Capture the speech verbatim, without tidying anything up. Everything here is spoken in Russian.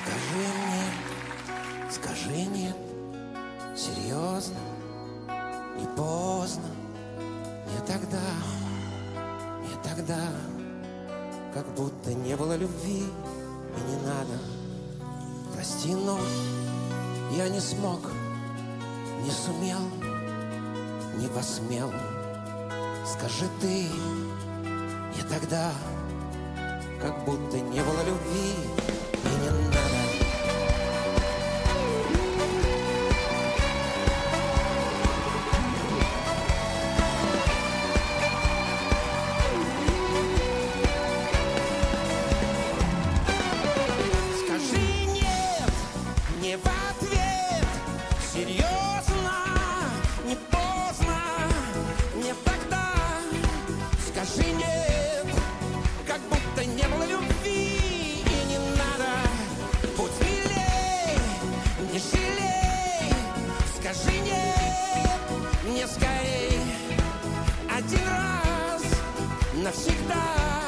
Скажи мне, скажи нет, серьезно, не поздно, не тогда, не тогда, как будто не было любви и не надо. Прости, но я не смог, не сумел, не посмел. Скажи ты, не тогда, как будто не было любви и не надо. Скажи нет, не в ответ, серьезно, не поздно, не тогда. Скажи нет, как будто не было любви и не надо. Будь смелей, не жалей. Скажи нет, не скорей. Один раз навсегда.